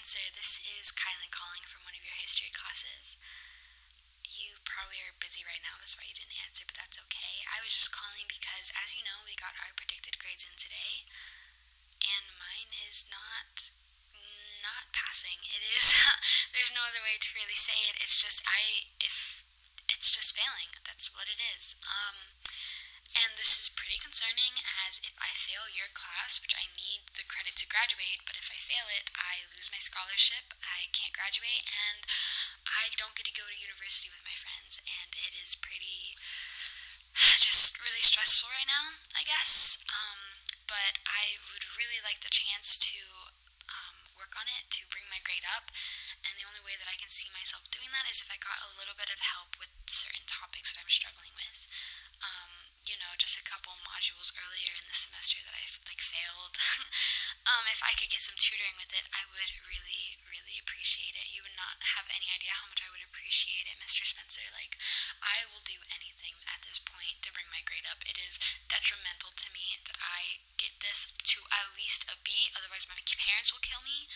Spencer. This is Kylan calling from one of your history classes. You probably are busy right now, that's why you didn't answer, but that's okay. I was just calling because, as you know, we got our predicted grades in today, and mine is not passing. It is, there's no other way to really say it. If it's just failing. That's what it is. And this is pretty concerning, as if I fail your class, which I need the credit to graduate, but if I fail it, I lose my scholarship, I can't graduate, and I don't get to go to university with my friends, and it is pretty, just really stressful right now, I guess. But I would really like the chance to work on it, to bring my grade up, and the only way that I can see myself doing that is if I got a little bit of help with certain topics that I'm struggling with. Just a couple modules earlier in the semester that I failed. If I could get some tutoring with it, I would really, really appreciate it. You would not have any idea how much I would appreciate it, Mr. Spencer. I will do anything at this point to bring my grade up. It is detrimental to me that I get this to at least a B, otherwise my parents will kill me.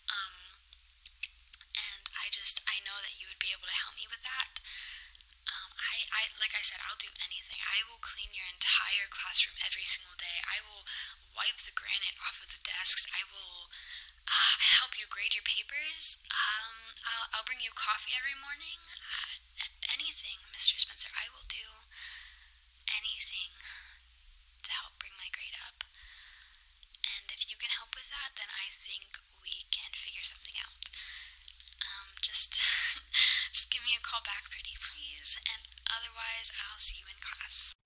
And I know that you would be able to help me with that. Like I said, I'll do anything. I will clean your entire classroom every single day. I will wipe the granite off of the desks. I will help you grade your papers. I'll bring you coffee every morning. Anything, Mr. Spencer. I will do anything to help bring my grade up. And if you can help with that, then I think we can figure something out. Just just give me a call back, pretty please, and otherwise I'll see you in class.